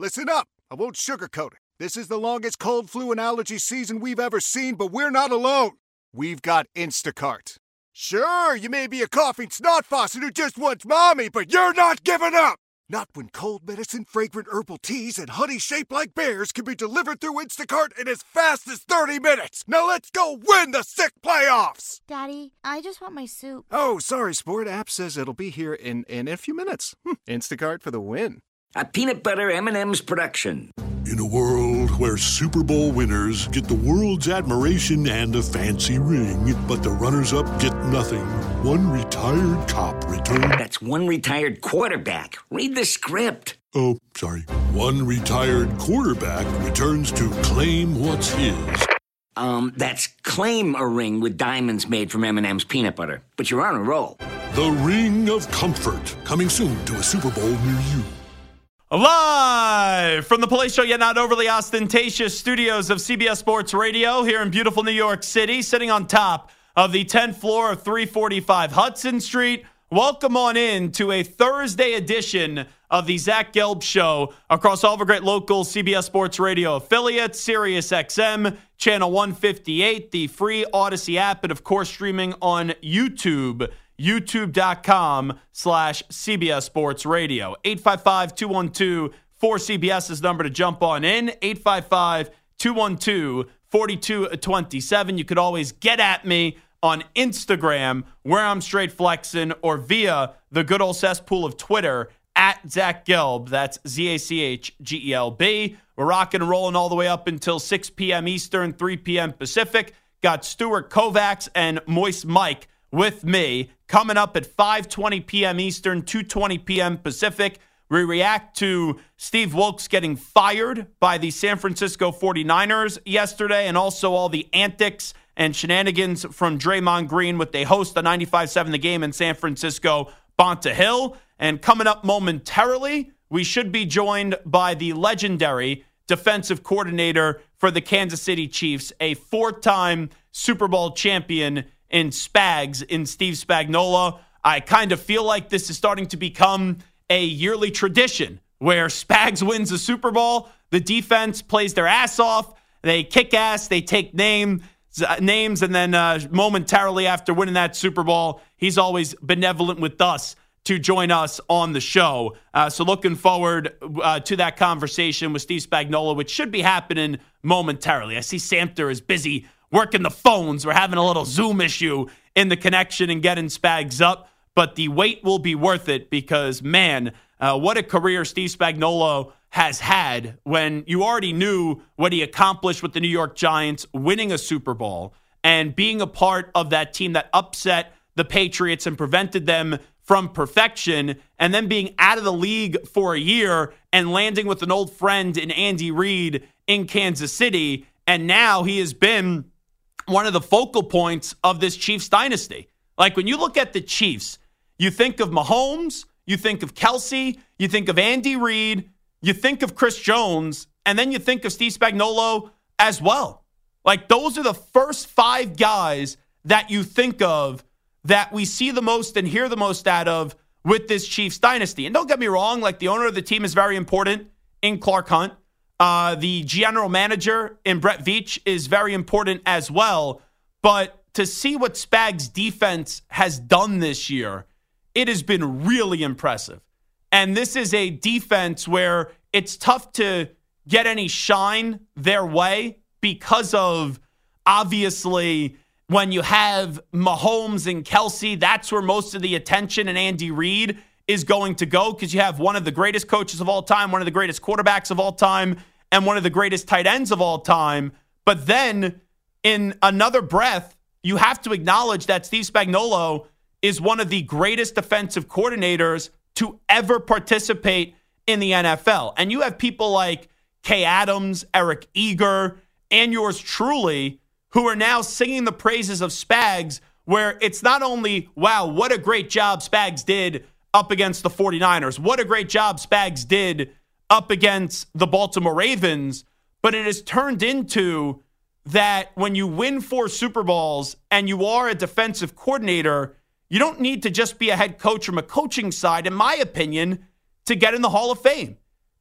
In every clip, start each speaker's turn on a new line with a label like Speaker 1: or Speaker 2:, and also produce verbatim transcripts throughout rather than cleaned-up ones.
Speaker 1: Listen up. I won't sugarcoat it. This is the longest cold, flu, and allergy season we've ever seen, but we're not alone. We've got Instacart. Sure, you may be a coughing snot faucet who just wants mommy, but you're not giving up. Not when cold medicine, fragrant herbal teas, and honey shaped like bears can be delivered through Instacart in as fast as thirty minutes. Now let's go win the sick playoffs.
Speaker 2: Daddy, I just want my soup.
Speaker 1: Oh, sorry, Sport. App says it'll be here in, in a few minutes. Hm, Instacart for the win.
Speaker 3: A peanut butter M and M's production.
Speaker 4: In a world where Super Bowl winners get the world's admiration and a fancy ring, but the runners-up get nothing, one retired cop returns...
Speaker 3: That's one retired quarterback. Read the script.
Speaker 4: Oh, sorry. One retired quarterback returns to claim what's his.
Speaker 3: Um, that's claim a ring with diamonds made from M and M's peanut butter. But you're on a roll.
Speaker 4: The Ring of Comfort, coming soon to a Super Bowl near you.
Speaker 5: Live from the palatial yet not overly ostentatious studios of C B S Sports Radio here in beautiful New York City, sitting on top of the tenth floor of three forty-five Hudson Street. Welcome on in to a Thursday edition of the Zach Gelb Show across all of our great local C B S Sports Radio affiliates, Sirius X M, Channel one fifty-eight, the free Odyssey app, and of course streaming on YouTube. YouTube.com slash CBS Sports Radio. eight five five, two one two, four C B S is the number to jump on in. eight five five, two one two, four two two seven. You could always get at me on Instagram, where I'm straight flexing, or via the good old cesspool of Twitter, at Zach Gelb. That's Z A C H G E L B. We're rocking and rolling all the way up until six p.m. Eastern, three p.m. Pacific. Got Stuart Kovacs and Moist Mike with me. Coming up at five twenty p.m. Eastern, two twenty p.m. Pacific, we react to Steve Wilks getting fired by the San Francisco forty-niners yesterday, and also all the antics and shenanigans from Draymond Green with they host the ninety-five seven The Game in San Francisco, Bonta Hill. And coming up momentarily, we should be joined by the legendary defensive coordinator for the Kansas City Chiefs, a four-time Super Bowl champion in Spags, in Steve Spagnuolo. I kind of feel like this is starting to become a yearly tradition where Spags wins the Super Bowl, the defense plays their ass off, they kick ass, they take name, names, and then uh, momentarily after winning that Super Bowl, he's always benevolent with us to join us on the show. Uh, so looking forward uh, to that conversation with Steve Spagnuolo, which should be happening momentarily. I see Samter is busy working the phones. We're having a little Zoom issue in the connection and getting Spags up. But the wait will be worth it because, man, uh, what a career Steve Spagnuolo has had when you already knew what he accomplished with the New York Giants, winning a Super Bowl and being a part of that team that upset the Patriots and prevented them from perfection, and then being out of the league for a year and landing with an old friend in Andy Reid in Kansas City. And now he has been one of the focal points of this Chiefs dynasty. Like when you look at the Chiefs, you think of Mahomes, you think of Kelsey, you think of Andy Reid, you think of Chris Jones, and then you think of Steve Spagnuolo as well. Like those are the first five guys that you think of that we see the most and hear the most out of with this Chiefs dynasty. And don't get me wrong, like the owner of the team is very important in Clark Hunt. Uh, the general manager in Brett Veach is very important as well. But to see what Spags' defense has done this year, it has been really impressive. And this is a defense where it's tough to get any shine their way because of, obviously, when you have Mahomes and Kelsey, that's where most of the attention and Andy Reid is going to go because you have one of the greatest coaches of all time, one of the greatest quarterbacks of all time, and one of the greatest tight ends of all time. But then in another breath, you have to acknowledge that Steve Spagnuolo is one of the greatest defensive coordinators to ever participate in the N F L. And you have people like Kay Adams, Eric Eager, and yours truly, who are now singing the praises of Spags, where it's not only, wow, what a great job Spags did up against the forty-niners. What a great job Spags did up against the Baltimore Ravens. But it has turned into that when you win four Super Bowls and you are a defensive coordinator, you don't need to just be a head coach from a coaching side, in my opinion, to get in the Hall of Fame.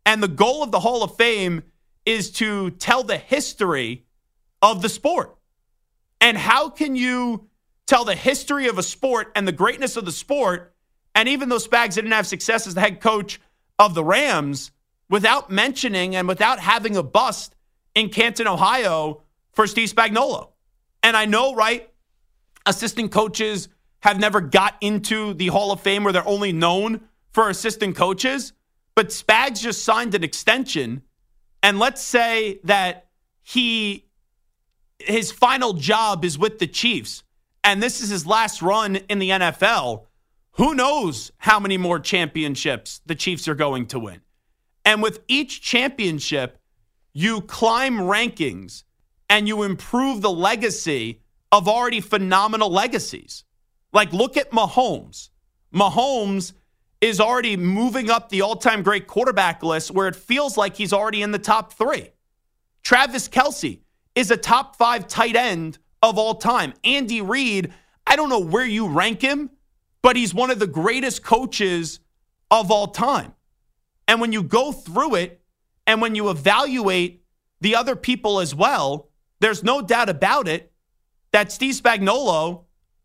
Speaker 5: And the goal of the Hall of Fame is to tell the history of the sport. And how can you tell the history of a sport and the greatness of the sport, and even though Spags didn't have success as the head coach of the Rams, without mentioning and without having a bust in Canton, Ohio for Steve Spagnuolo? And I know, right, assistant coaches have never got into the Hall of Fame where they're only known for assistant coaches, but Spags just signed an extension, and let's say that he his final job is with the Chiefs, and this is his last run in the N F L. Who knows how many more championships the Chiefs are going to win? And with each championship, you climb rankings and you improve the legacy of already phenomenal legacies. Like, look at Mahomes. Mahomes is already moving up the all-time great quarterback list where it feels like he's already in the top three. Travis Kelce is a top five tight end of all time. Andy Reid, I don't know where you rank him, but he's one of the greatest coaches of all time. And when you go through it and when you evaluate the other people as well, there's no doubt about it that Steve Spagnuolo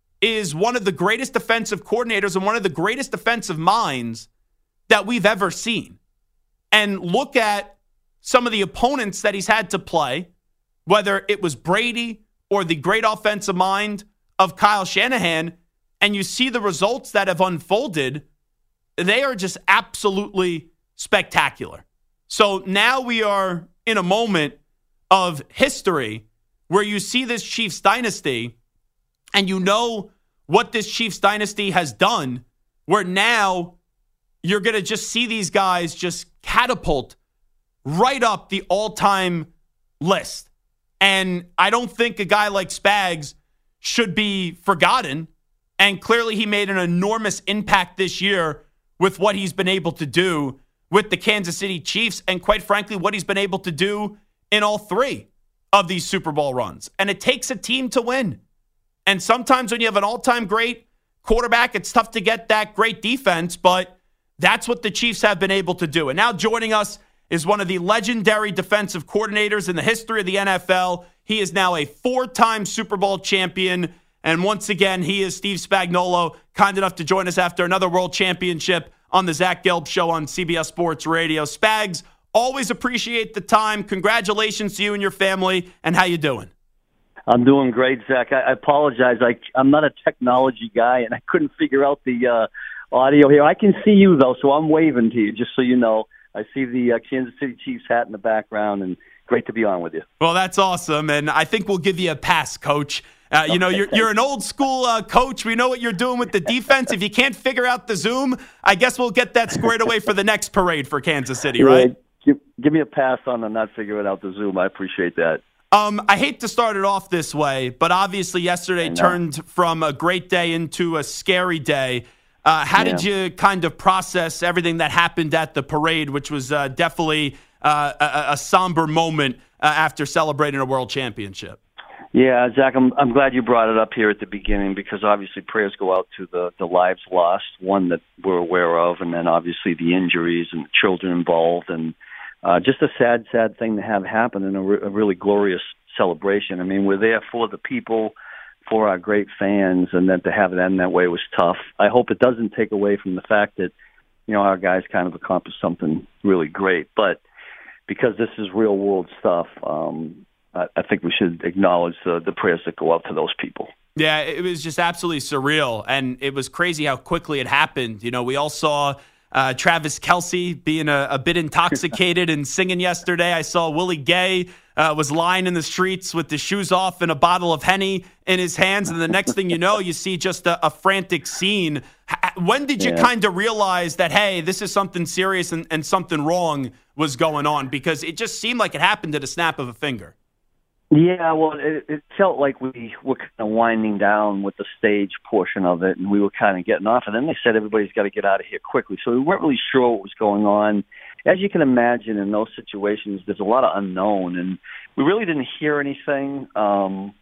Speaker 5: is one of the greatest defensive coordinators and one of the greatest defensive minds that we've ever seen. And look at some of the opponents that he's had to play, whether it was Brady or the great offensive mind of Kyle Shanahan, and you see the results that have unfolded. They are just absolutely spectacular. So now we are in a moment of history where you see this Chiefs dynasty and you know what this Chiefs dynasty has done, where now you're going to just see these guys just catapult right up the all-time list. And I don't think a guy like Spags should be forgotten. And clearly he made an enormous impact this year with what he's been able to do with the Kansas City Chiefs, and quite frankly, what he's been able to do in all three of these Super Bowl runs. And it takes a team to win. And sometimes when you have an all-time great quarterback, it's tough to get that great defense, but that's what the Chiefs have been able to do. And now joining us is one of the legendary defensive coordinators in the history of the N F L. He is now a four-time Super Bowl champion. And once again, he is Steve Spagnuolo, kind enough to join us after another world championship on the Zach Gelb Show on C B S Sports Radio. Spags, always appreciate the time. Congratulations to you and your family. And how you doing?
Speaker 6: I'm doing great, Zach. I, I apologize. I, I'm not a technology guy, and I couldn't figure out the uh, audio here. I can see you, though, so I'm waving to you, just so you know. I see the uh, Kansas City Chiefs hat in the background, and great to be on with you.
Speaker 5: Well, that's awesome, and I think we'll give you a pass, Coach. Uh, you know, you're you're an old school uh, coach. We know what you're doing with the defense. If you can't figure out the Zoom, I guess we'll get that squared away for the next parade for Kansas City, right?
Speaker 6: Yeah, give, give me a pass on the not figuring out the Zoom. I appreciate that.
Speaker 5: Um, I hate to start it off this way, but obviously yesterday turned from a great day into a scary day. Uh, how yeah. did you kind of process everything that happened at the parade, which was uh, definitely uh, a, a somber moment uh, after celebrating a world championship?
Speaker 6: Yeah, Zach, I'm I'm glad you brought it up here at the beginning, because obviously prayers go out to the, the lives lost, one that we're aware of, and then obviously the injuries and the children involved, and uh, just a sad, sad thing to have happen, and a, re- a really glorious celebration. I mean, we're there for the people, for our great fans, and then to have it end that way was tough. I hope it doesn't take away from the fact that, you know, our guys kind of accomplished something really great, but because this is real world stuff, um, I think we should acknowledge the, the prayers that go out to those people.
Speaker 5: Yeah, it was just absolutely surreal, and it was crazy how quickly it happened. You know, we all saw uh, Travis Kelce being a, a bit intoxicated and singing yesterday. I saw Willie Gay uh, was lying in the streets with the shoes off and a bottle of Henny in his hands, and the next thing you know, you see just a, a frantic scene. When did you yeah. kind of realize that, hey, this is something serious and, and something wrong was going on? Because it just seemed like it happened at a snap of a finger.
Speaker 6: Yeah, well, it, it felt like we were kind of winding down with the stage portion of it, and we were kind of getting off. And then they said everybody's got to get out of here quickly. So we weren't really sure what was going on. As you can imagine, in those situations, there's a lot of unknown, and we really didn't hear anything. Um,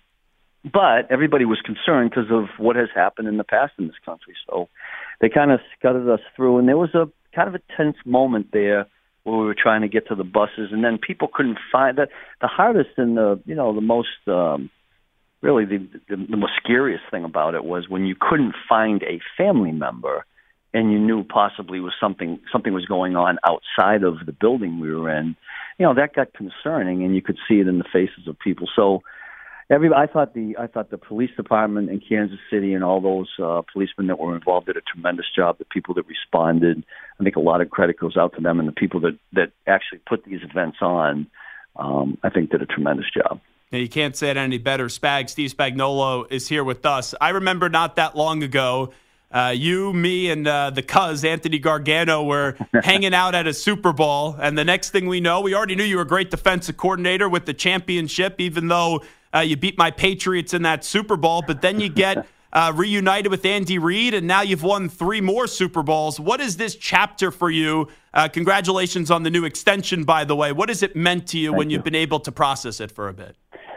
Speaker 6: but everybody was concerned because of what has happened in the past in this country. So they kind of scudded us through, and there was a kind of a tense moment there where we were trying to get to the buses, and then people couldn't find that. The hardest and the you know the most um, really the, the the most scariest thing about it was when you couldn't find a family member, and you knew possibly was something something was going on outside of the building we were in. You know, that got concerning, and you could see it in the faces of people. So. Every, I thought the I thought the police department in Kansas City and all those uh, policemen that were involved did a tremendous job. The people that responded, I think a lot of credit goes out to them, and the people that, that actually put these events on, um, I think did a tremendous job.
Speaker 5: Yeah, you can't say it any better. Spag, Steve Spagnuolo is here with us. I remember not that long ago, uh, you, me, and uh, the cuz, Anthony Gargano, were hanging out at a Super Bowl, and the next thing we know, we already knew you were a great defensive coordinator with the championship, even though Uh, you beat my Patriots in that Super Bowl, but then you get uh, reunited with Andy Reid, and now you've won three more Super Bowls. What is this chapter for you? Uh, congratulations on the new extension, by the way. What has it meant to you
Speaker 6: Thank
Speaker 5: when
Speaker 6: you.
Speaker 5: you've been able to process it for a bit?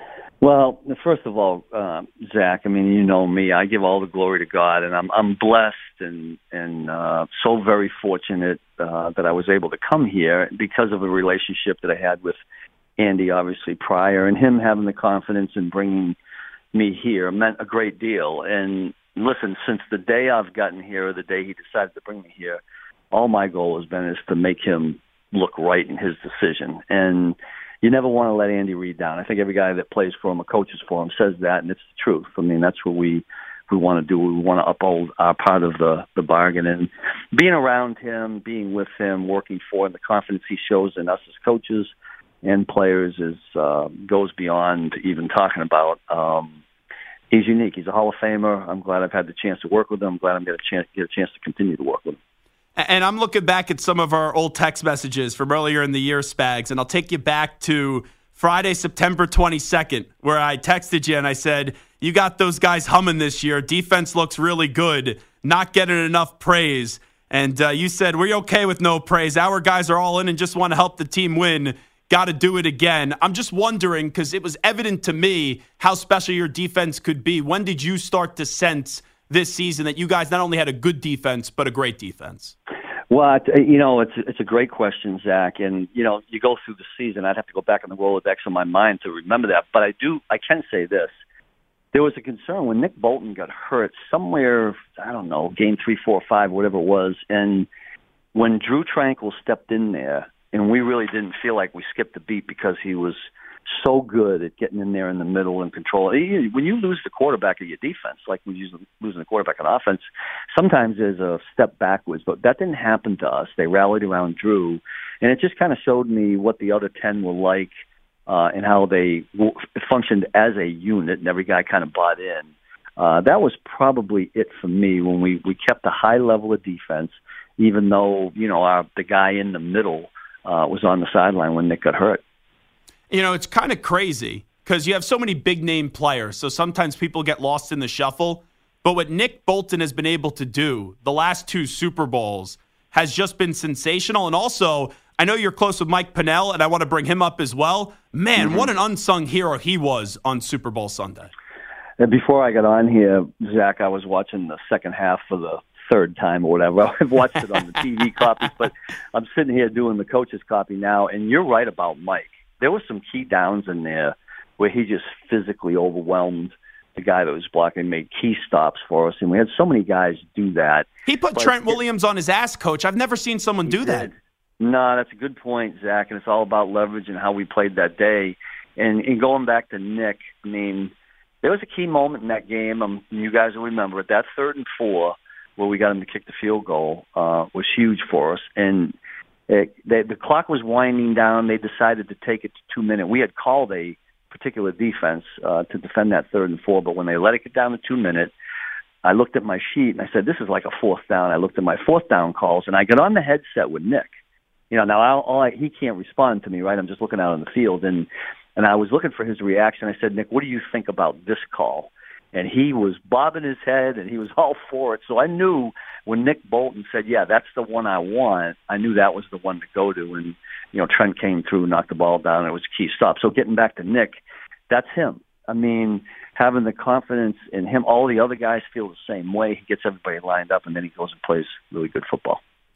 Speaker 6: Well, first of all, uh, Zach, I mean, you know me. I give all the glory to God, and I'm I'm blessed and and uh, so very fortunate uh, that I was able to come here because of a relationship that I had with Andy, obviously, prior, and him having the confidence in bringing me here meant a great deal. And listen, since the day I've gotten here, or the day he decided to bring me here, all my goal has been is to make him look right in his decision. And you never want to let Andy Reid down. I think every guy that plays for him or coaches for him says that, and it's the truth. I mean, that's what we we want to do. We want to uphold our part of the, the bargain. And being around him, being with him, working for him, the confidence he shows in us as coaches and players is uh, goes beyond even talking about. Um, he's unique. He's a Hall of Famer. I'm glad I've had the chance to work with him. I'm glad I'm going to chance, get a chance to continue to work with him.
Speaker 5: And I'm looking back at some of our old text messages from earlier in the year, Spags, and I'll take you back to Friday, September twenty-second, where I texted you and I said, you got those guys humming this year. Defense looks really good, not getting enough praise. And uh, you said, we're okay with no praise. Our guys are all in and just want to help the team win. Got to do it again. I'm just wondering, because it was evident to me how special your defense could be. When did you start to sense this season that you guys not only had a good defense, but a great defense?
Speaker 6: Well, you know, it's it's a great question, Zach. And, you know, you go through the season. I'd have to go back on the Rolodex in my mind to remember that. But I do, I can say this. There was a concern when Nick Bolton got hurt somewhere, I don't know, game three, four, five, whatever it was. And when Drew Tranquill stepped in there, and we really didn't feel like we skipped a beat because he was so good at getting in there in the middle and control. When you lose the quarterback of your defense, like when you're losing the quarterback on offense, sometimes there's a step backwards. But that didn't happen to us. They rallied around Drew, and it just kind of showed me what the other ten were like uh, and how they functioned as a unit, and every guy kind of bought in. Uh, that was probably it for me when we, we kept a high level of defense, even though, you know, our, the guy in the middle Uh, was on the sideline when Nick got hurt.
Speaker 5: You know, it's kind of crazy because you have so many big-name players, so sometimes people get lost in the shuffle. But what Nick Bolton has been able to do the last two Super Bowls has just been sensational. And also, I know you're close with Mike Pennell, and I want to bring him up as well. Man, mm-hmm. What an unsung hero he was on Super Bowl Sunday.
Speaker 6: And before I got on here, Zach, I was watching the second half for the third time or whatever. I've watched it on the T V copies, but I'm sitting here doing the coach's copy now, and you're right about Mike. There were some key downs in there where he just physically overwhelmed the guy that was blocking, made key stops for us, and we had so many guys do that.
Speaker 5: He put
Speaker 6: but
Speaker 5: Trent
Speaker 6: it,
Speaker 5: Williams on his ass, Coach. I've never seen someone do
Speaker 6: did.
Speaker 5: that.
Speaker 6: No, that's a good point, Zach, and it's all about leverage and how we played that day. And, and going back to Nick, I mean, there was a key moment in that game, um, you guys will remember it, that third and four, where we got him to kick the field goal, uh, was huge for us. And it, they, the clock was winding down. They decided to take it to two minutes. We had called a particular defense uh, to defend that third and four, but when they let it get down to two minutes, I looked at my sheet and I said, this is like a fourth down. I looked at my fourth down calls, and I got on the headset with Nick. You know, now I'll, all I, he can't respond to me, right? I'm just looking out on the field. And, and I was looking for his reaction. I said, Nick, what do you think about this call? And he was bobbing his head, and he was all for it. So I knew when Nick Bolton said, yeah, that's the one I want, I knew that was the one to go to. And, you know, Trent came through, knocked the ball down, and it was a key stop. So getting back to Nick, that's him. I mean, having the confidence in him, all the other guys feel the same way. He gets everybody lined up, and then he goes and plays really good football.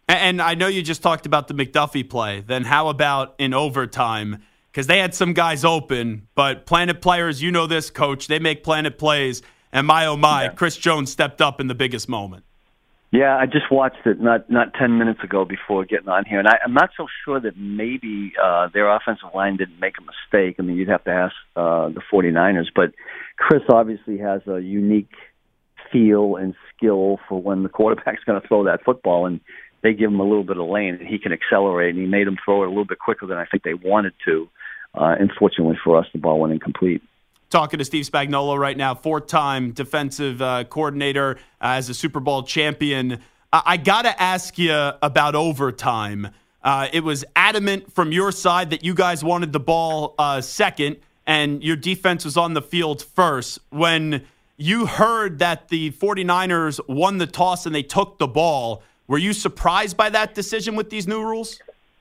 Speaker 5: And I know you just talked about the McDuffie play. Then how about in overtime? Because they had some guys open, but Planet players, you know this, Coach, they make Planet plays. And my, oh my, yeah. Chris Jones stepped up in the biggest moment.
Speaker 6: Yeah, I just watched it not not ten minutes ago before getting on here, and I, I'm not so sure that maybe uh, their offensive line didn't make a mistake. I mean, you'd have to ask uh, the 49ers, but Chris obviously has a unique feel and skill for when the quarterback's going to throw that football, and they give him a little bit of lane, and he can accelerate, and he made him throw it a little bit quicker than I think they wanted to. Uh, unfortunately for us, the ball went incomplete.
Speaker 5: Talking to Steve Spagnuolo right now, four-time defensive uh, coordinator uh, as a Super Bowl champion. I, I got to ask you about overtime. Uh, it was adamant from your side that you guys wanted the ball uh, second and your defense was on the field first. When you heard that the 49ers won the toss and they took the ball, were you surprised by that decision with these new rules?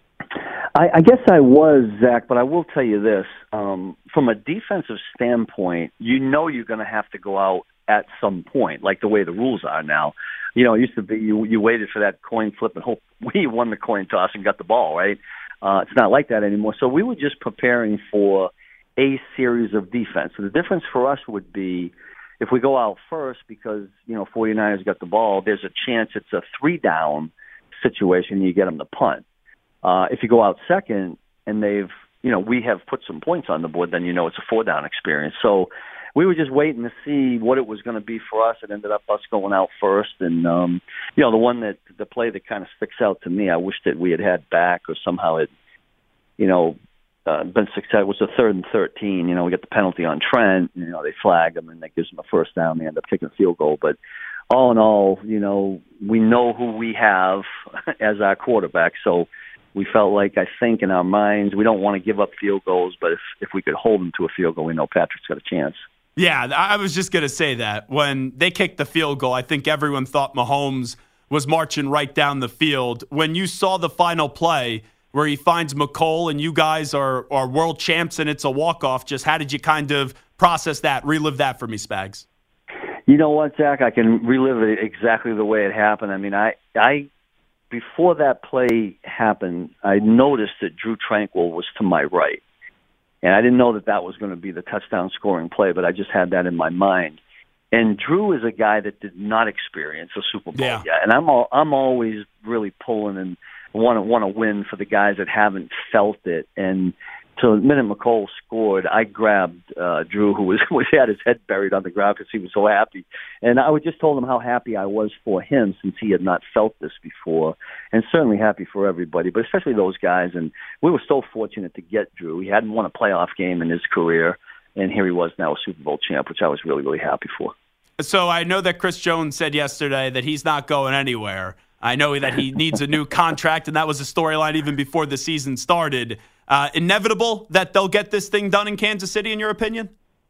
Speaker 6: I, I guess I was, Zach, but I will tell you this. Um, from a defensive standpoint, you know you're going to have to go out at some point, like the way the rules are now. You know, it used to be you, you waited for that coin flip and hope we won the coin toss and got the ball, right? Uh, it's not like that anymore. So we were just preparing for a series of defense. So the difference for us would be if we go out first because, you know, 49ers got the ball, there's a chance it's a three-down situation, you get them to punt. Uh, if you go out second and they've, you know, we have put some points on the board, then you know it's a four-down experience. So we were just waiting to see what it was going to be for us. It ended up us going out first. And, um, you know, the one that, the play that kind of sticks out to me, I wish that we had had back or somehow it, you know, uh, been successful. It was a third and thirteen. You know, we get the penalty on Trent. You know, they flag him and that gives them a first down. They end up kicking a field goal. But all in all, you know, we know who we have as our quarterback. So we felt like, I think, in our minds, we don't want to give up field goals, but if, if we could hold them to a field goal, we know Patrick's got a chance.
Speaker 5: Yeah, I was just going to say that. When they kicked the field goal, I think everyone thought Mahomes was marching right down the field. When you saw the final play where he finds McCole and you guys are, are world champs and it's a walk-off, just how did you kind of process that, relive that for me, Spags?
Speaker 6: You know what, Zach? I can relive it exactly the way it happened. I mean, I I – before that play happened, I noticed that Drew Tranquill was to my right. And I didn't know that that was going to be the touchdown scoring play, but I just had that in my mind. And Drew is a guy that did not experience a Super Bowl
Speaker 5: yeah.
Speaker 6: yet. And I'm all, I'm always really pulling and want to want to win for the guys that haven't felt it. And so the minute McCole scored, I grabbed uh, Drew, who was, was had his head buried on the ground because he was so happy. And I just told him how happy I was for him since he had not felt this before, and certainly happy for everybody, but especially those guys. And we were so fortunate to get Drew. He hadn't won a playoff game in his career, and here he was now a Super Bowl champ, which I was really, really happy for.
Speaker 5: So I know that Chris Jones said yesterday that he's not going anywhere. I know that he needs a new contract, and that was a storyline even before the season started. Uh, inevitable that they'll get this thing done in Kansas City, in your opinion?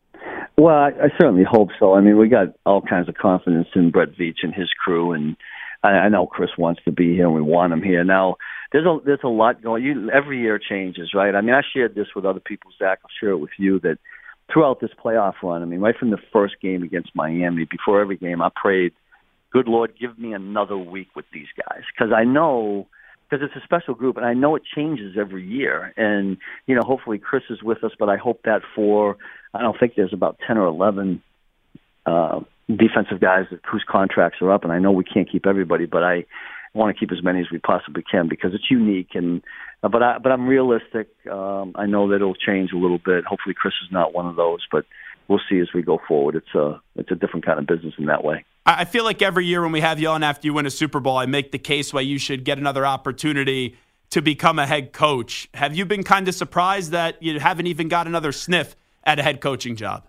Speaker 6: Well, I, I certainly hope so. I mean, we got all kinds of confidence in Brett Veach and his crew, and I, I know Chris wants to be here, and we want him here. Now, there's a there's a lot going. You, every year changes, right? I mean, I shared this with other people, Zach. I'll share it with you that throughout this playoff run, I mean, right from the first game against Miami, before every game, I prayed, good Lord, give me another week with these guys, because I know. Because it's a special group, and I know it changes every year. And, you know, hopefully Chris is with us, but I hope that for, I don't think there's about ten or eleven uh, defensive guys that, whose contracts are up, and I know we can't keep everybody, but I want to keep as many as we possibly can because it's unique. And uh, But, I, but I'm realistic. Um, I know that it'll change a little bit. Hopefully Chris is not one of those, but we'll see as we go forward. It's a, it's a different kind of business in that way.
Speaker 5: I feel like every year when we have you on after you win a Super Bowl, I make the case why you should get another opportunity to become a head coach. Have you been kind of surprised that you haven't even got another sniff at a head coaching job?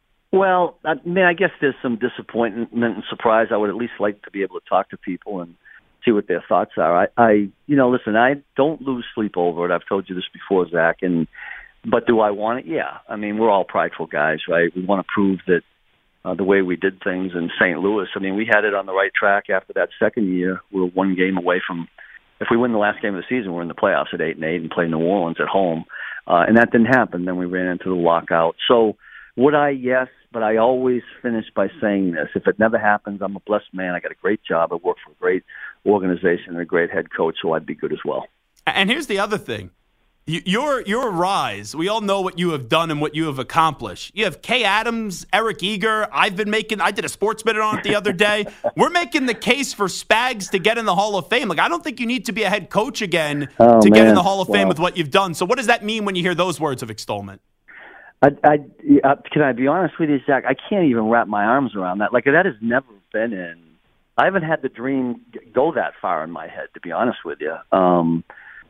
Speaker 6: Well, I mean, I guess there's some disappointment and surprise. I would at least like to be able to talk to people and see what their thoughts are. I, I you know, listen, I don't lose sleep over it. I've told you this before, Zach. And but do I want it? Yeah. I mean, we're all prideful guys, right? We want to prove that. Uh, the way we did things in Saint Louis. I mean, we had it on the right track after that second year. We were one game away from, if we win the last game of the season, we're in the playoffs at eight and eight and play New Orleans at home. Uh, and that didn't happen. Then we ran into the lockout. So would I? Yes, but I always finish by saying this. If it never happens, I'm a blessed man. I got a great job. I work for a great organization and a great head coach, so I'd be good as well.
Speaker 5: And here's the other thing. Your your rise, we all know what you have done and what you have accomplished. You have Kay Adams, Eric Eager. I've been making, I did a Sports Minute on it the other day. We're making the case for Spags to get in the Hall of Fame. Like, I don't think you need to be a head coach again
Speaker 6: oh,
Speaker 5: to
Speaker 6: man.
Speaker 5: get in the Hall of
Speaker 6: wow.
Speaker 5: Fame with what you've done. So what does that mean when you hear those words of extolment?
Speaker 6: I, I, uh, can I be honest with you, Zach? I can't even wrap my arms around that. Like, that has never been in, I haven't had the dream go that far in my head, to be honest with you. Um,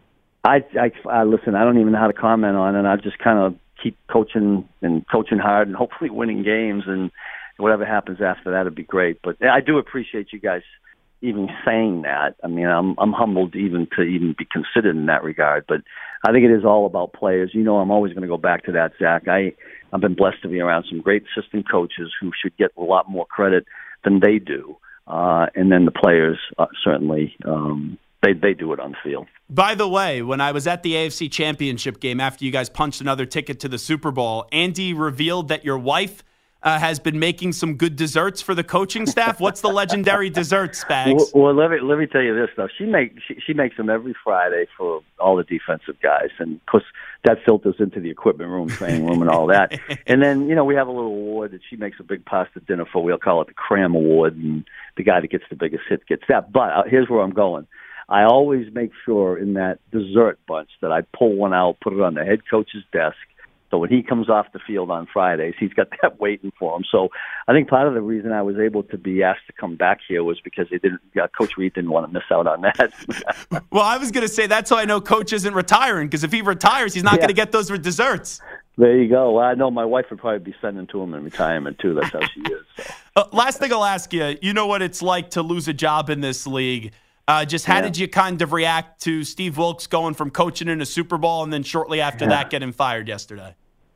Speaker 6: I, I, I listen. I don't even know how to comment on it. I just kind of keep coaching and coaching hard, and hopefully winning games. And whatever happens after that would be great. But I do appreciate you guys even saying that. I mean, I'm I'm humbled even to even be considered in that regard. But I think it is all about players. You know, I'm always going to go back to that, Zach. I I've been blessed to be around some great assistant coaches who should get a lot more credit than they do, uh, and then the players uh, certainly. Um, They they do it on the field.
Speaker 5: By the way, when I was at the A F C Championship game after you guys punched another ticket to the Super Bowl, Andy revealed that your wife uh, has been making some good desserts for the coaching staff. What's the legendary dessert, Spags?
Speaker 6: Well, well, let me let me tell you this though. She make she, she makes them every Friday for all the defensive guys, and of course that filters into the equipment room, training room, and all that. And then you know we have a little award that she makes a big pasta dinner for. We'll call it the Cram Award, and the guy that gets the biggest hit gets that. But uh, here's where I'm going. I always make sure in that dessert bunch that I pull one out, put it on the head coach's desk, so when he comes off the field on Fridays, he's got that waiting for him. So I think part of the reason I was able to be asked to come back here was because they didn't, uh, Coach Reed didn't want to miss out on that.
Speaker 5: Well, I was going to say that's how I know Coach isn't retiring, because if he retires, he's not yeah. going to get those desserts.
Speaker 6: There you go. Well, I know my wife would probably be sending to him in retirement, too. That's how she is. So.
Speaker 5: Uh, last thing I'll ask you, you know what it's like to lose a job in this league. Uh, just how yeah. did you kind of react to Steve Wilks going from coaching in a Super Bowl and then shortly after yeah. that getting fired yesterday?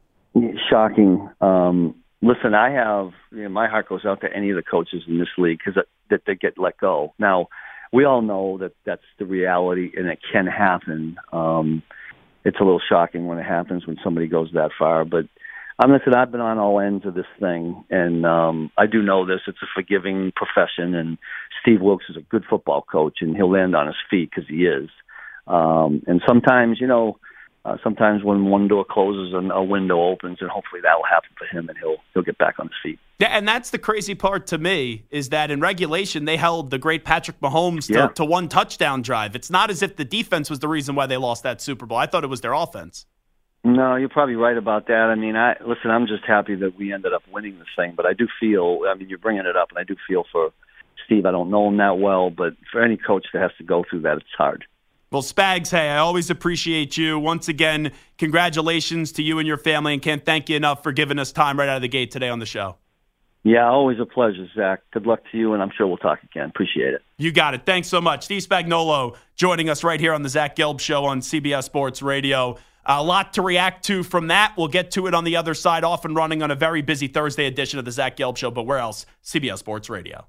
Speaker 6: Shocking. Um, listen, I have, you know, my heart goes out to any of the coaches in this league because that they get let go. Now, we all know that that's the reality and it can happen. Um, it's a little shocking when it happens when somebody goes that far, but I'm um, listen, I've been on all ends of this thing, and um, I do know this. It's a forgiving profession, and Steve Wilks is a good football coach, and he'll land on his feet because he is. Um, and sometimes, you know, uh, sometimes when one door closes and a window opens, and hopefully that will happen for him, and he'll he'll get back on his feet.
Speaker 5: Yeah, and that's the crazy part to me is that in regulation they held the great Patrick Mahomes to,
Speaker 6: yeah.
Speaker 5: to one touchdown drive. It's not as if the defense was the reason why they lost that Super Bowl. I thought it was their offense.
Speaker 6: No, you're probably right about that. I mean, I listen, I'm just happy that we ended up winning this thing, but I do feel, I mean, you're bringing it up, and I do feel for Steve. I don't know him that well, but for any coach that has to go through that, it's hard.
Speaker 5: Well, Spags, hey, I always appreciate you. Once again, congratulations to you and your family, and can't thank you enough for giving us time right out of the gate today on the show.
Speaker 6: Yeah, always a pleasure, Zach. Good luck to you, and I'm sure we'll talk again. Appreciate it.
Speaker 5: You got it. Thanks so much. Steve Spagnuolo joining us right here on the Zach Gelb Show on C B S Sports Radio. A lot to react to from that. We'll get to it on the other side, off and running on a very busy Thursday edition of the Zach Gelb Show. But where else? C B S Sports Radio.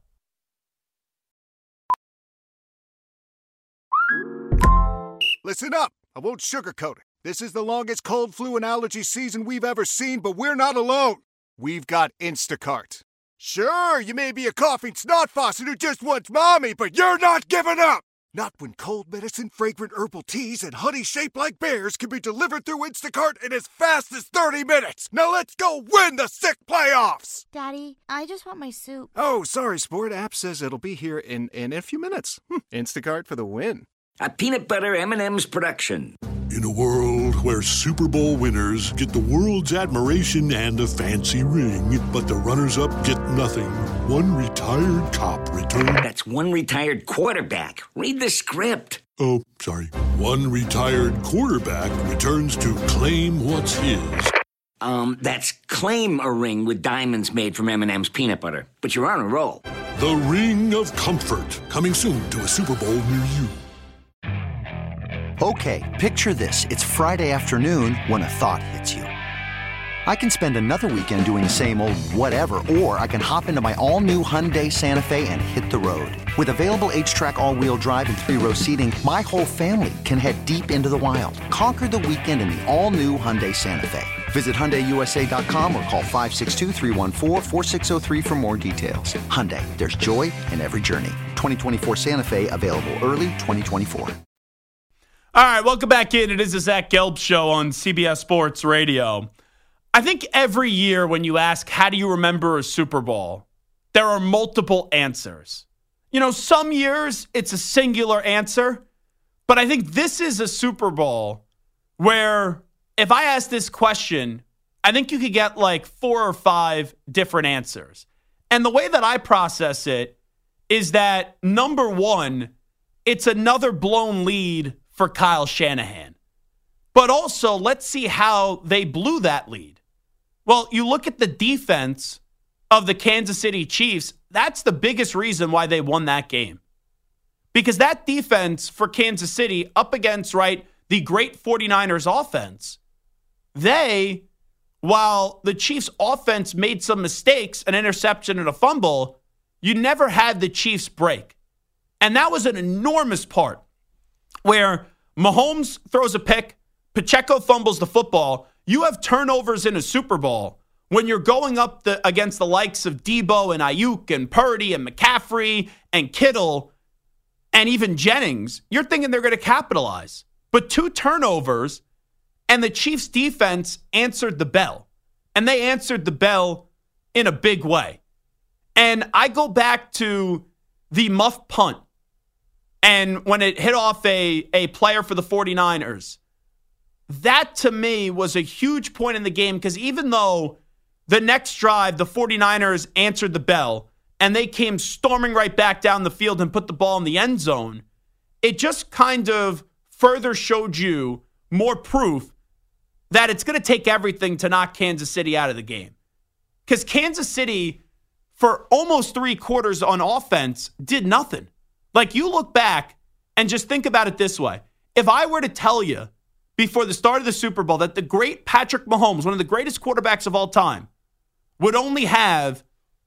Speaker 1: Listen up. I won't sugarcoat it. This is the longest cold, flu, and allergy season we've ever seen, but we're not alone. We've got Instacart. Sure, you may be a coughing snot faucet who just wants mommy, but you're not giving up. Not when cold medicine, fragrant herbal teas, and honey shaped like bears can be delivered through Instacart in as fast as thirty minutes. Now let's go win the sick playoffs!
Speaker 2: Daddy, I just want my soup.
Speaker 7: Oh, sorry, Sport. App says it'll be here in, in a few minutes. Hm, Instacart for the win.
Speaker 3: A peanut butter M and M's production.
Speaker 4: In a world where Super Bowl winners get the world's admiration and a fancy ring, but the runners-up get nothing, one retired cop returns...
Speaker 3: That's one retired quarterback. Read the script.
Speaker 4: Oh, sorry. One retired quarterback returns to claim what's his.
Speaker 3: Um, that's claim a ring with diamonds made from M and M's peanut butter. But you're on a roll.
Speaker 4: The Ring of Comfort, coming soon to a Super Bowl near you.
Speaker 8: Okay, picture this. It's Friday afternoon when a thought hits you. I can spend another weekend doing the same old whatever, or I can hop into my all-new Hyundai Santa Fe and hit the road. With available H-Track all-wheel drive and three-row seating, my whole family can head deep into the wild. Conquer the weekend in the all-new Hyundai Santa Fe. Visit Hyundai U S A dot com or call five six two, three one four, four six zero three for more details. Hyundai, there's joy in every journey. twenty twenty-four Santa Fe, available early twenty twenty-four.
Speaker 5: All right, welcome back in. It is the Zach Gelb Show on C B S Sports Radio. I think every year when you ask, how do you remember a Super Bowl, there are multiple answers. You know, some years it's a singular answer, but I think this is a Super Bowl where if I ask this question, I think you could get like four or five different answers. And the way that I process it is that, number one, it's another blown lead for Kyle Shanahan. But also, let's see how they blew that lead. Well, you look at the defense of the Kansas City Chiefs, that's the biggest reason why they won that game. Because that defense for Kansas City up against, right, the great 49ers offense, they, while the Chiefs offense made some mistakes, an interception and a fumble, you never had the Chiefs break. And that was an enormous part where Mahomes throws a pick, Pacheco fumbles the football. You have turnovers in a Super Bowl when you're going up the, against the likes of Debo and Ayuk and Purdy and McCaffrey and Kittle and even Jennings. You're thinking they're going to capitalize. But two turnovers, and the Chiefs' defense answered the bell. And they answered the bell in a big way. And I go back to the muff punt. And when it hit off a, a player for the 49ers, that to me was a huge point in the game because even though the next drive, the 49ers answered the bell and they came storming right back down the field and put the ball in the end zone, it just kind of further showed you more proof that it's going to take everything to knock Kansas City out of the game. Because Kansas City, for almost three quarters on offense, did nothing. Like, you look back and just think about it this way. If I were to tell you before the start of the Super Bowl that the great Patrick Mahomes, one of the greatest quarterbacks of all time, would only have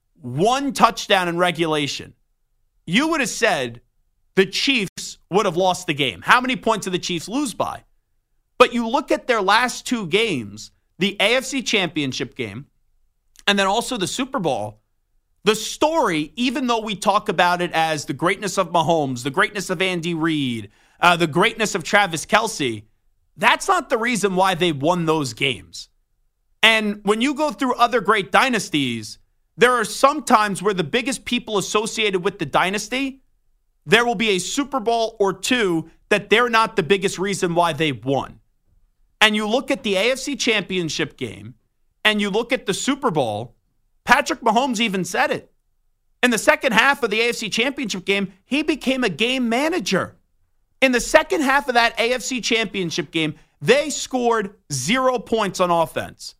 Speaker 5: one touchdown in regulation, you would have said the Chiefs would have lost the game. How many points did the Chiefs lose by? But you look at their last two games, the A F C Championship game, and then also the Super Bowl, the story, even though we talk about it as the greatness of Mahomes, the greatness of Andy Reid, uh, the greatness of Travis Kelce, that's not the reason why they won those games. And when you go through other great dynasties, there are some times where the biggest people associated with the dynasty, there will be a Super Bowl or two that they're not the biggest reason why they won. And you look at the A F C Championship game, and you look at the Super Bowl, Patrick Mahomes even said it. In the second half of the A F C Championship game, he became a game manager. In the second half of that A F C Championship game, they scored zero points on offense.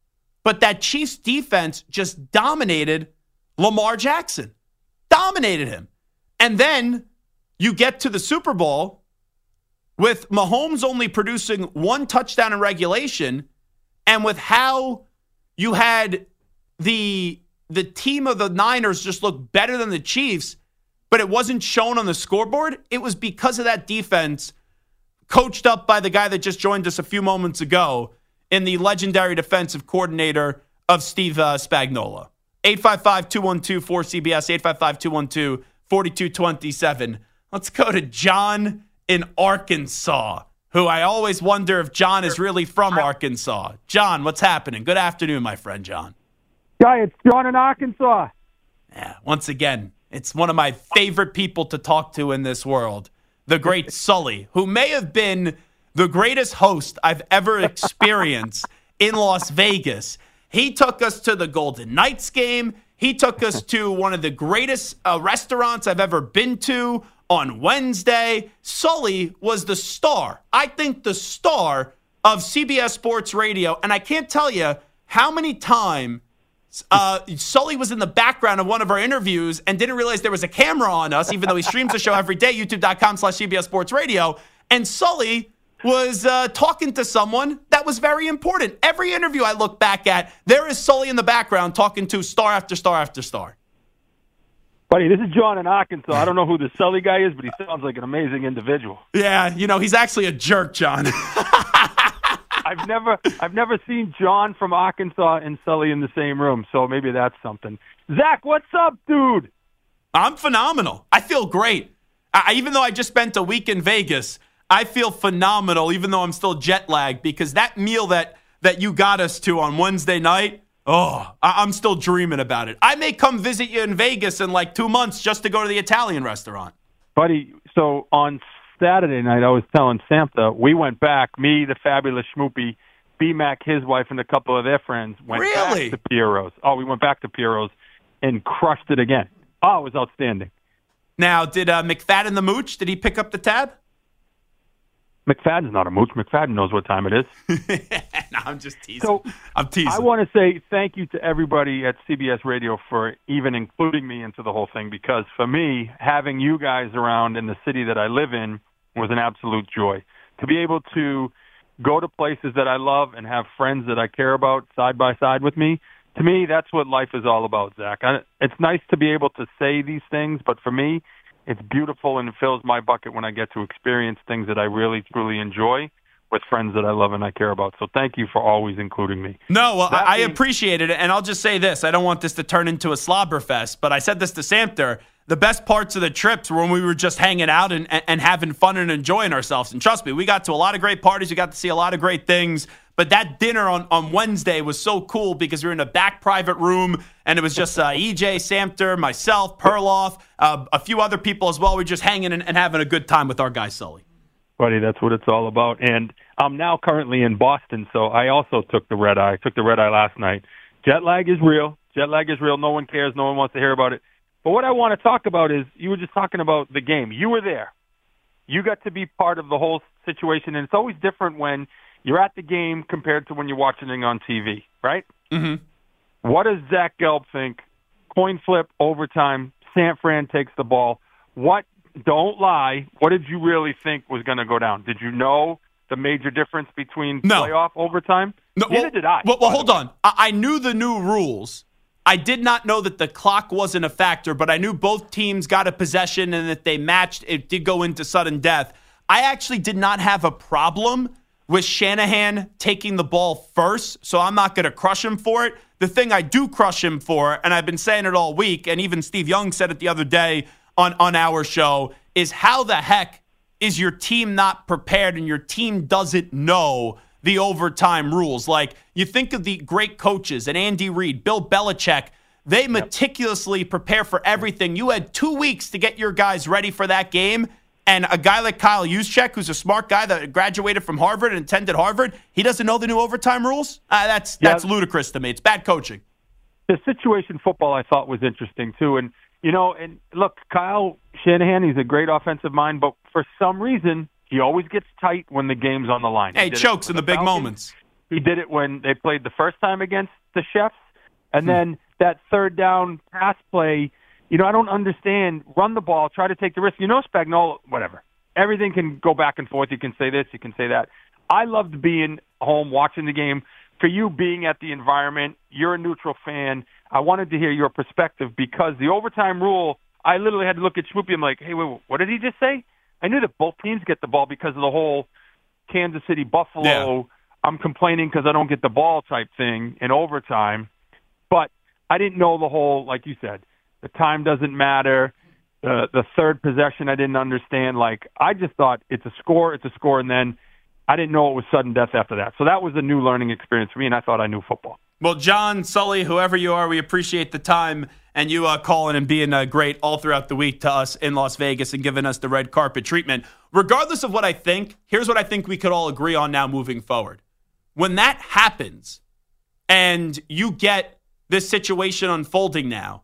Speaker 5: But that Chiefs defense just dominated Lamar Jackson. Dominated him. And then you get to the Super Bowl with Mahomes only producing one touchdown in regulation, and with how you had the, the team of the Niners just look better than the Chiefs, but it wasn't shown on the scoreboard. It was because of that defense coached up by the guy that just joined us a few moments ago in the legendary defensive coordinator of Steve uh, Spagnuolo. eight five five, two one two, four C B S, eight five five, two one two, four two two seven. Let's go to John in Arkansas, who I always wonder if John is really from Arkansas. John, what's happening? Good afternoon, my friend John.
Speaker 9: Guy, it's John in Arkansas.
Speaker 5: Yeah, once again, it's one of my favorite people to talk to in this world, the great Sully, who may have been the greatest host I've ever experienced in Las Vegas. He took us to the Golden Knights game. He took us to one of the greatest uh, restaurants I've ever been to on Wednesday. Sully was the star. I think the star of C B S Sports Radio. And I can't tell you how many times uh, Sully was in the background of one of our interviews and didn't realize there was a camera on us, even though he streams the show every day, youtube.com slash CBS Sports Radio. And Sully was uh, talking to someone that that was very important. Every interview I look back at, there is Sully in the background talking to star after star after star.
Speaker 9: Buddy, this is John in Arkansas. I don't know who the Sully guy is, but he sounds like an amazing individual.
Speaker 5: Yeah, you know, he's actually a jerk, John.
Speaker 9: I've never I've never seen John from Arkansas and Sully in the same room, so maybe that's something. Zach, what's up, dude?
Speaker 5: I'm phenomenal. I feel great. I, even though I just spent a week in Vegas, I feel phenomenal, even though I'm still jet lagged, because that meal that, that you got us to on Wednesday night, oh, I, I'm still dreaming about it. I may come visit you in Vegas in like two months just to go to the Italian restaurant.
Speaker 9: Buddy, so on Saturday night, I was telling Samtha, we went back, me, the fabulous Schmoopy, B-Mac, his wife, and a couple of their friends went
Speaker 5: Really?
Speaker 9: back to Piero's. Oh, we went back to Piero's and crushed it again. Oh, it was outstanding.
Speaker 5: Now, did uh, McFadden the Mooch, did he pick up the tab?
Speaker 9: McFadden's not a mooch. McFadden knows what time it is.
Speaker 5: No, I'm just teasing.
Speaker 9: So,
Speaker 5: I'm teasing.
Speaker 9: I want to say thank you to everybody at C B S Radio for even including me into the whole thing, because for me, having you guys around in the city that I live in was an absolute joy. To be able to go to places that I love and have friends that I care about side by side with me, to me, that's what life is all about, Zach. I, it's nice to be able to say these things, but for me, it's beautiful and it fills my bucket when I get to experience things that I really, truly enjoy with friends that I love and I care about. So thank you for always including me.
Speaker 5: No, well, I, I
Speaker 9: being-
Speaker 5: appreciate it, and I'll just say this. I don't want this to turn into a slobber fest, but I said this to Samter. The best parts of the trips were when we were just hanging out and, and, and having fun and enjoying ourselves. And trust me, we got to a lot of great parties. We got to see a lot of great things. But that dinner on, on Wednesday was so cool because we were in a back private room, and it was just uh, E J, Samter, myself, Perloff, uh, a few other people as well. We were just hanging and, and having a good time with our guy Sully.
Speaker 9: Buddy, that's what it's all about. And I'm now currently in Boston, so I also took the red eye. I took the red eye last night. Jet lag is real. Jet lag is real. No one cares. No one wants to hear about it. But what I want to talk about is you were just talking about the game. You were there. You got to be part of the whole situation, and it's always different when you're at the game compared to when you're watching it on T V, right?
Speaker 5: Mm-hmm.
Speaker 9: What does Zach Gelb think? Coin flip, overtime, San Fran takes the ball. What, don't lie, what did you really think was going to go down? Did you know the major difference between
Speaker 5: No.
Speaker 9: playoff overtime?
Speaker 5: No,
Speaker 9: Neither
Speaker 5: well,
Speaker 9: did I.
Speaker 5: Well, well
Speaker 9: by the
Speaker 5: hold
Speaker 9: way.
Speaker 5: on. I, I knew the new rules. I did not know that the clock wasn't a factor, but I knew both teams got a possession and that they matched. It did go into sudden death. I actually did not have a problem with Shanahan taking the ball first, so I'm not going to crush him for it. The thing I do crush him for, and I've been saying it all week, and even Steve Young said it the other day on, on our show, is how the heck is your team not prepared and your team doesn't know the overtime rules? Like, you think of the great coaches and Andy Reid, Bill Belichick, they meticulously prepare for everything. You had two weeks to get your guys ready for that game, and a guy like Kyle Juszczyk, who's a smart guy that graduated from Harvard and attended Harvard, he doesn't know the new overtime rules? Uh, that's
Speaker 9: Yeah.
Speaker 5: that's ludicrous to me. It's bad coaching.
Speaker 9: The situation football I thought was interesting, too. And, you know, and look, Kyle Shanahan, he's a great offensive mind, but for some reason, he always gets tight when the game's on the line.
Speaker 5: Hey,
Speaker 9: He did it
Speaker 5: chokes
Speaker 9: with
Speaker 5: in the big
Speaker 9: Falcons.
Speaker 5: moments.
Speaker 9: He did it when they played the first time against the Chefs. And then that third down pass play, you know, I don't understand. Run the ball, try to take the risk. You know, Spagnuolo, whatever. Everything can go back and forth. You can say this, you can say that. I loved being home, watching the game. For you being at the environment, you're a neutral fan. I wanted to hear your perspective because the overtime rule, I literally had to look at Schmoopy. I'm like, hey, wait, wait, what did he just say? I knew that both teams get the ball because of the whole Kansas City Buffalo,
Speaker 5: Yeah.
Speaker 9: I'm complaining because I don't get the ball type thing in overtime. But I didn't know the whole, like you said, the time doesn't matter. The the third possession I didn't understand. Like, I just thought it's a score, it's a score, and then I didn't know it was sudden death after that. So that was a new learning experience for me, and I thought I knew football.
Speaker 5: Well, John, Sully, whoever you are, we appreciate the time and you uh, calling and being uh, great all throughout the week to us in Las Vegas and giving us the red carpet treatment. Regardless of what I think, here's what I think we could all agree on now moving forward. When that happens and you get this situation unfolding now,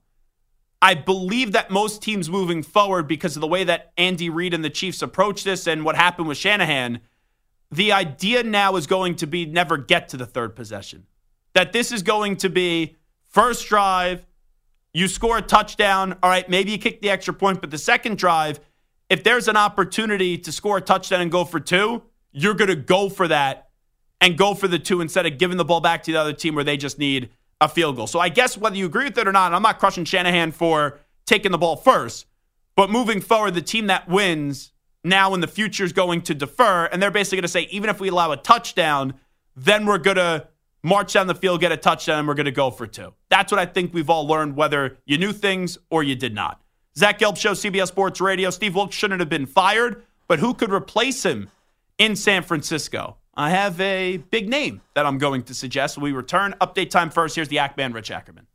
Speaker 5: I believe that most teams moving forward, because of the way that Andy Reid and the Chiefs approach this and what happened with Shanahan, the idea now is going to be never get to the third possession. That this is going to be first drive, you score a touchdown, all right, maybe you kick the extra point, but the second drive, if there's an opportunity to score a touchdown and go for two, you're going to go for that and go for the two instead of giving the ball back to the other team where they just need a field goal. So I guess whether you agree with it or not, I'm not crushing Shanahan for taking the ball first, but moving forward, the team that wins now in the future is going to defer, and they're basically going to say, even if we allow a touchdown, then we're going to march down the field, get a touchdown, and we're going to go for two. That's what I think we've all learned, whether you knew things or you did not. Zach Gelb Show, C B S Sports Radio. Steve Wilks shouldn't have been fired, but who could replace him in San Francisco? I have a big name that I'm going to suggest. When we return, update time first. Here's the Act Man, Rich Ackerman.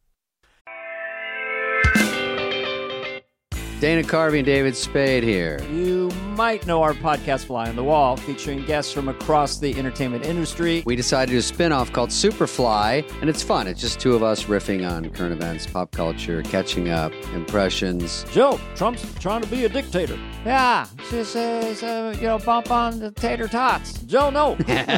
Speaker 10: Dana Carvey and David Spade here.
Speaker 11: You might know our podcast Fly on the Wall, featuring guests from across the entertainment industry.
Speaker 10: We decided to do a spin-off called Superfly, and it's fun. It's just two of us riffing on current events, pop culture, catching up, impressions.
Speaker 11: Joe, Trump's trying to be a dictator. Yeah, just, uh, uh, you know, bump on the tater tots. Joe, no.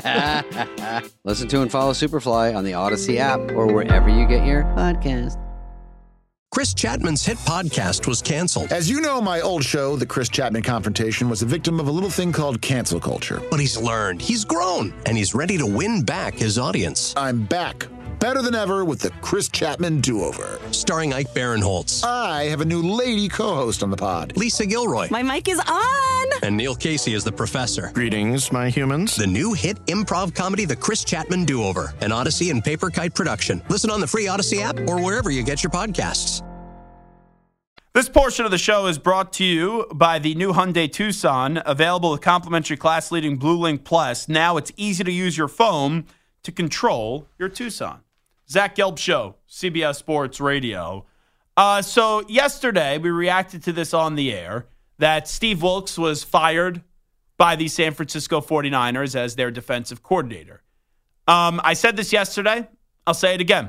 Speaker 10: Listen to and follow Superfly on the Odyssey app or wherever you get your podcast.
Speaker 12: Chris Chapman's hit podcast was canceled.
Speaker 13: As you know, my old show, The Chris Chapman Confrontation, was a victim of a little thing called cancel culture.
Speaker 12: But he's learned, he's grown, and he's ready to win back his audience.
Speaker 13: I'm back. Better than ever with the Chris Chapman Do-Over.
Speaker 12: Starring Ike Barinholtz.
Speaker 13: I have a new lady co-host on the pod.
Speaker 12: Lisa Gilroy.
Speaker 14: My mic is on.
Speaker 12: And Neil Casey is the professor.
Speaker 15: Greetings, my humans.
Speaker 12: The new hit improv comedy, The Chris Chapman Do-Over. An Odyssey and Paper Kite production. Listen on the free Odyssey app or wherever you get your podcasts.
Speaker 5: This portion of the show is brought to you by the new Hyundai Tucson, available with complimentary class-leading Blue Link Plus. Now it's easy to use your phone to control your Tucson. Zach Gelb Show, C B S Sports Radio. Uh, so yesterday, we reacted to this on the air, that Steve Wilks was fired by the San Francisco forty-niners as their defensive coordinator. Um, I said this yesterday. I'll say it again.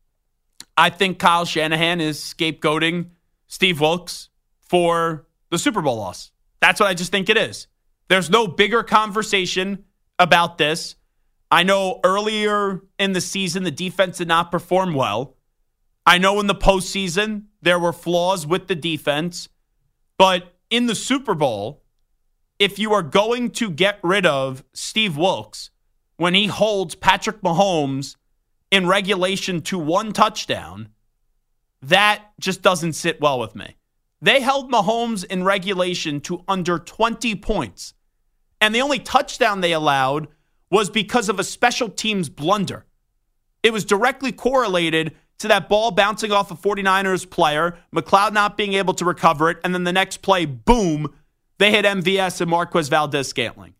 Speaker 5: I think Kyle Shanahan is scapegoating Steve Wilks for the Super Bowl loss. That's what I just think it is. There's no bigger conversation about this. I know earlier in the season, the defense did not perform well. I know in the postseason, there were flaws with the defense. But in the Super Bowl, if you are going to get rid of Steve Wilks when he holds Patrick Mahomes in regulation to one touchdown, that just doesn't sit well with me. They held Mahomes in regulation to under twenty points. And the only touchdown they allowed was because of a special teams blunder. It was directly correlated to that ball bouncing off a forty-niners player, McLeod not being able to recover it, and then the next play, boom, they hit M V S and Marquez Valdes-Scantling.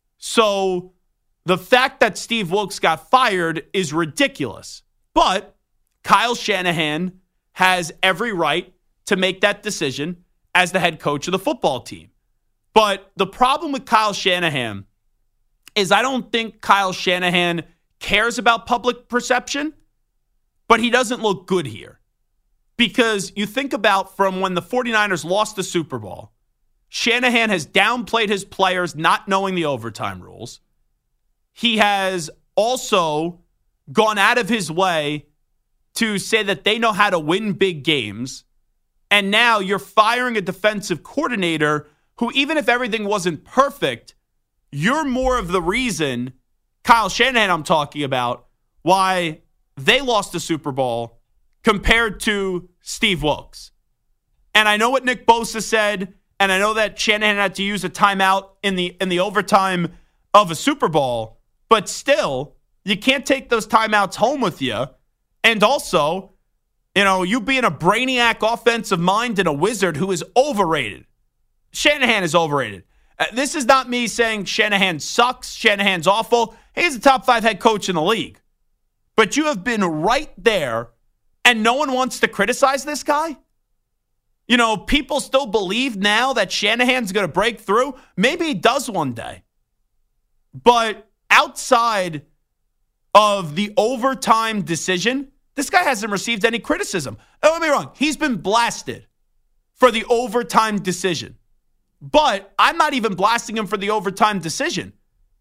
Speaker 5: So the fact that Steve Wilks got fired is ridiculous. But Kyle Shanahan has every right to make that decision as the head coach of the football team. But the problem with Kyle Shanahan is I don't think Kyle Shanahan cares about public perception, but he doesn't look good here. Because you think about from when the forty-niners lost the Super Bowl, Shanahan has downplayed his players not knowing the overtime rules. He has also gone out of his way to say that they know how to win big games. And now you're firing a defensive coordinator who, even if everything wasn't perfect, you're more of the reason, Kyle Shanahan I'm talking about, why they lost the Super Bowl compared to Steve Wilks. And I know what Nick Bosa said, and I know that Shanahan had to use a timeout in the in the overtime of a Super Bowl, but still, you can't take those timeouts home with you. And also, you know, you being a brainiac offensive mind and a wizard who is overrated. Shanahan is overrated. Uh, this is not me saying Shanahan sucks, Shanahan's awful. He's a top five head coach in the league. But you have been right there, and no one wants to criticize this guy? You know, people still believe now that Shanahan's going to break through. Maybe he does one day. But outside of the overtime decision, this guy hasn't received any criticism. Don't get me wrong. He's been blasted for the overtime decision. But I'm not even blasting him for the overtime decision.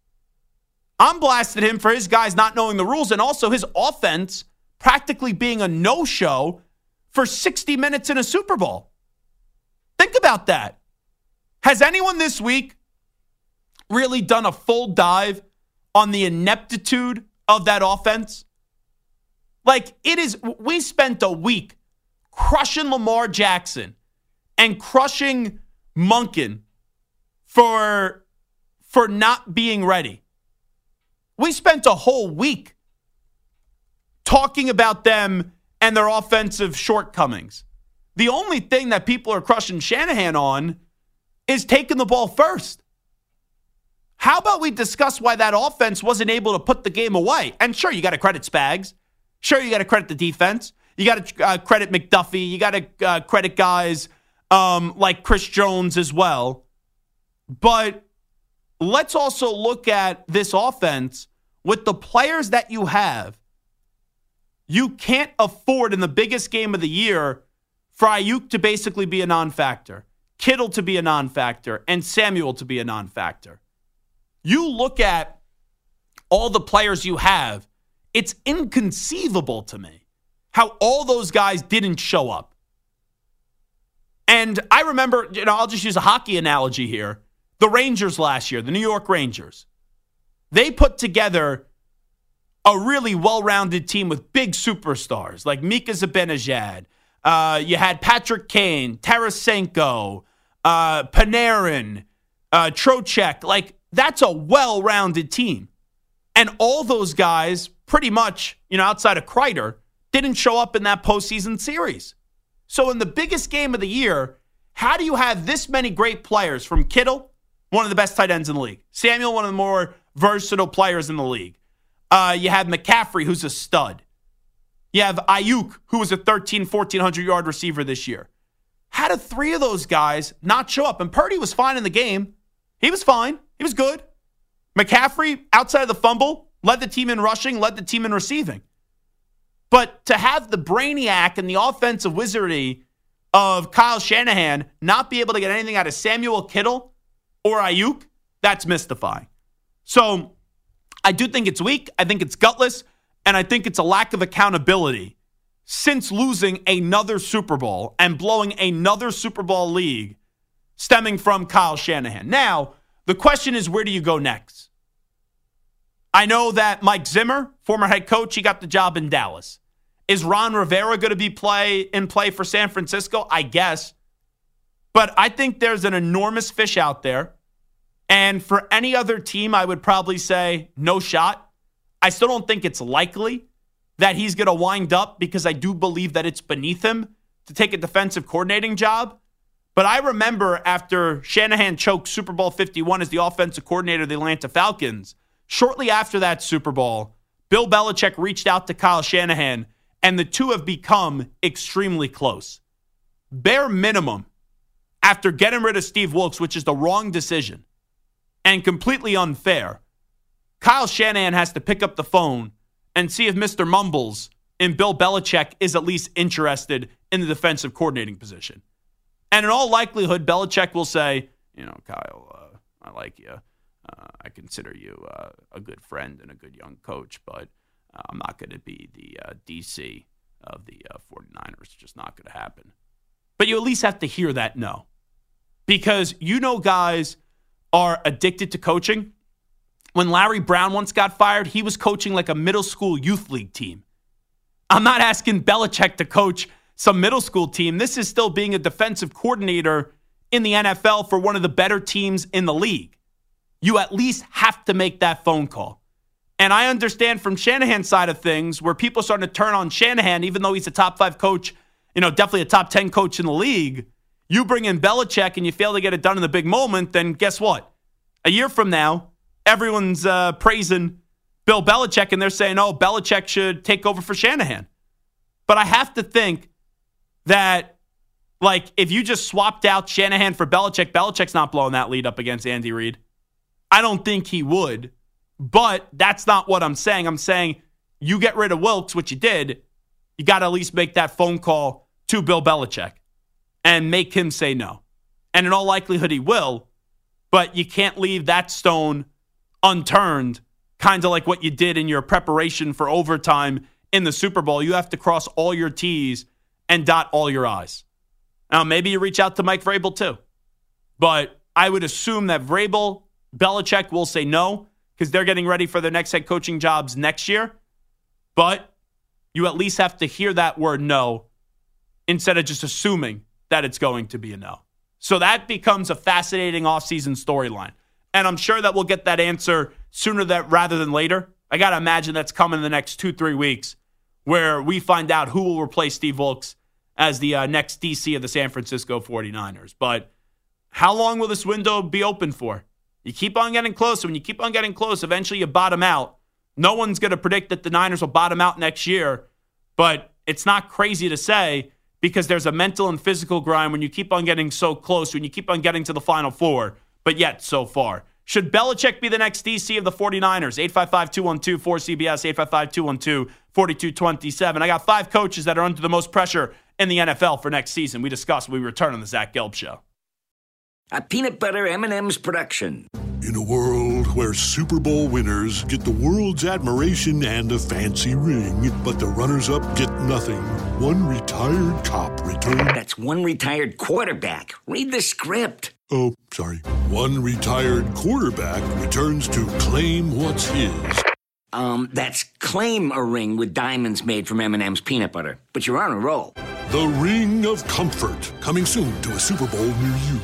Speaker 5: I'm blasting him for his guys not knowing the rules and also his offense practically being a no-show for sixty minutes in a Super Bowl. Think about that. Has anyone this week really done a full dive on the ineptitude of that offense? Like, it is, we spent a week crushing Lamar Jackson and crushing Monken for, for not being ready. We spent a whole week talking about them and their offensive shortcomings. The only thing that people are crushing Shanahan on is taking the ball first. How about we discuss why that offense wasn't able to put the game away? And sure, you got to credit Spags. Sure, you got to credit the defense. You got to uh, credit McDuffie. You got to uh, credit guys um, like Chris Jones as well. But let's also look at this offense with the players that you have. You can't afford in the biggest game of the year for Ayuk to basically be a non-factor, Kittle to be a non-factor, and Samuel to be a non-factor. You look at all the players you have, it's inconceivable to me how all those guys didn't show up. And I remember, you know, I'll just use a hockey analogy here. The Rangers last year, the New York Rangers, they put together a really well-rounded team with big superstars like Mika Zibanejad. Uh, you had Patrick Kane, Tarasenko, uh, Panarin, uh, Trocheck. Like, that's a well-rounded team. And all those guys, pretty much, you know, outside of Kreider, didn't show up in that postseason series. So in the biggest game of the year, how do you have this many great players from Kittle, one of the best tight ends in the league, Samuel, one of the more versatile players in the league. Uh, you have McCaffrey, who's a stud. You have Ayuk, who was a thirteen, fourteen hundred-yard receiver this year. How did three of those guys not show up? And Purdy was fine in the game. He was fine. He was good. McCaffrey, outside of the fumble, led the team in rushing, led the team in receiving. But to have the brainiac and the offensive wizardry of Kyle Shanahan not be able to get anything out of Samuel Kittle or Ayuk, that's mystifying. So I do think it's weak. I think it's gutless. And I think it's a lack of accountability since losing another Super Bowl and blowing another Super Bowl league stemming from Kyle Shanahan. Now, the question is, where do you go next? I know that Mike Zimmer, former head coach, he got the job in Dallas. Is Ron Rivera going to be play in play for San Francisco? I guess. But I think there's an enormous fish out there. And for any other team, I would probably say no shot. I still don't think it's likely that he's going to wind up because I do believe that it's beneath him to take a defensive coordinating job. But I remember after Shanahan choked Super Bowl fifty-one as the offensive coordinator of the Atlanta Falcons, shortly after that Super Bowl, Bill Belichick reached out to Kyle Shanahan, and the two have become extremely close. Bare minimum, after getting rid of Steve Wilkes, which is the wrong decision and completely unfair, Kyle Shanahan has to pick up the phone and see if Mister Mumbles in Bill Belichick is at least interested in the defensive coordinating position. And in all likelihood, Belichick will say, you know, Kyle, uh, I like you. Uh, I consider you uh, a good friend and a good young coach, but uh, I'm not going to be the uh, D C of the uh, 49ers. It's just not going to happen. But you at least have to hear that no. Because you know guys are addicted to coaching. When Larry Brown once got fired, he was coaching like a middle school youth league team. I'm not asking Belichick to coach some middle school team. This is still being a defensive coordinator in the N F L for one of the better teams in the league. You at least have to make that phone call. And I understand from Shanahan's side of things where people are starting to turn on Shanahan, even though he's a top five coach, you know, definitely a top ten coach in the league. You bring in Belichick and you fail to get it done in the big moment, then guess what? A year from now, everyone's uh, praising Bill Belichick, and they're saying, oh, Belichick should take over for Shanahan. But I have to think that, like, if you just swapped out Shanahan for Belichick, Belichick's not blowing that lead up against Andy Reid. I don't think he would, but that's not what I'm saying. I'm saying you get rid of Wilkes, which you did, you got to at least make that phone call to Bill Belichick and make him say no. And in all likelihood, he will, but you can't leave that stone unturned, kind of like what you did in your preparation for overtime in the Super Bowl. You have to cross all your T's and dot all your I's. Now, maybe you reach out to Mike Vrabel too, but I would assume that Vrabel, Belichick will say no. because they're getting ready for their next head coaching jobs next year. But you at least have to hear that word no instead of just assuming that it's going to be a no. So that becomes a fascinating offseason storyline. And I'm sure that we'll get that answer sooner that rather than later. I got to imagine that's coming in the next two, three weeks where we find out who will replace Steve Wilks as the uh, next D C of the San Francisco forty-niners. But how long will this window be open for? You keep on getting close. When you keep on getting close, eventually you bottom out. No one's going to predict that the Niners will bottom out next year, but it's not crazy to say because there's a mental and physical grind when you keep on getting so close, when you keep on getting to the Final Four, but yet so far. Should Belichick be the next D C of the forty-niners? eight five five, two one two, four C B S, eight five five, two one two, four two two seven. I got five coaches that are under the most pressure in the N F L for next season. We discuss when we return on the Zach Gelb Show.
Speaker 3: A peanut butter M and M's production.
Speaker 4: In a world where Super Bowl winners get the world's admiration and a fancy ring, but the runners-up get nothing, one retired cop returns...
Speaker 3: That's one retired quarterback. Read the script.
Speaker 4: Oh, sorry. One retired quarterback returns to claim what's his.
Speaker 3: Um, that's claim a ring with diamonds made from M and M's peanut butter. But you're on a roll.
Speaker 4: The Ring of Comfort, coming soon to a Super Bowl near you.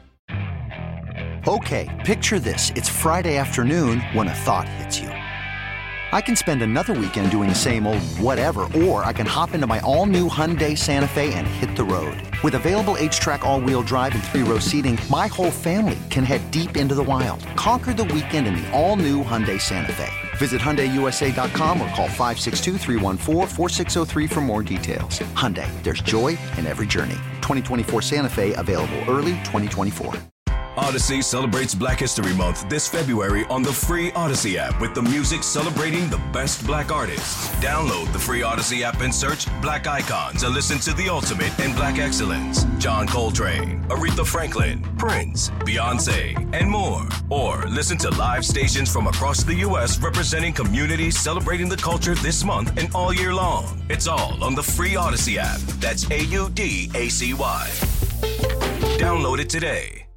Speaker 8: Okay, picture this. It's Friday afternoon when a thought hits you. I can spend another weekend doing the same old whatever, or I can hop into my all-new Hyundai Santa Fe and hit the road. With available H-Track all-wheel drive and three-row seating, my whole family can head deep into the wild. Conquer the weekend in the all-new Hyundai Santa Fe. Visit Hyundai U S A dot com or call five six two, three one four, four six zero three for more details. Hyundai, there's joy in every journey. twenty twenty-four Santa Fe, available early twenty twenty-four.
Speaker 14: Odyssey celebrates Black History Month this February on the free Odyssey app with the music celebrating the best black artists. Download the free Odyssey app and search Black Icons and listen to the ultimate in black excellence. John Coltrane, Aretha Franklin, Prince, Beyonce, and more. Or listen to live stations from across the U S representing communities celebrating the culture this month and all year long. It's all on the free Odyssey app. That's A U D A C Y. Download it today.